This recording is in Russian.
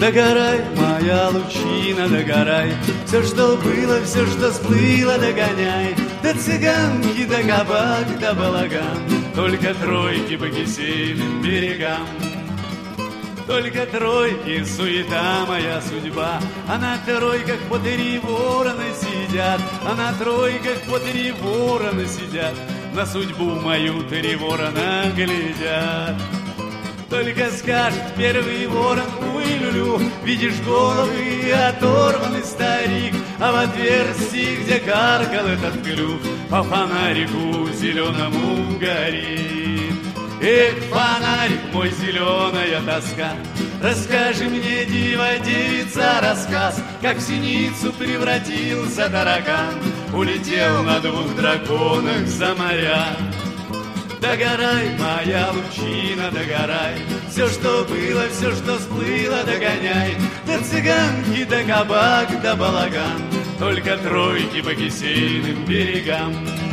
Догорай, моя лучина, догорай, все, что было, все, что сплыло, догоняй. До цыганки, до кабак, до балаган, только тройки по кисейным берегам. Только тройки, суета моя судьба, а на тройках по 3 ворона сидят, а на тройках по 3 ворона сидят, на судьбу мою 3 ворона глядят. Только скажет первый ворон: ой, люлю, видишь, головы оторванный старик, а в отверстии, где каркал этот клюв, по фонарику зеленому горит. Эх, фонарик мой, зеленая тоска, расскажи мне, дива, девица, рассказ, как в синицу превратился таракан, улетел на 2 драконах за моря. Догорай, моя лучина, догорай, все, что было, все, что сплыло, догоняй. До цыганки, до кабак, до балаган, только тройки по кисейным берегам.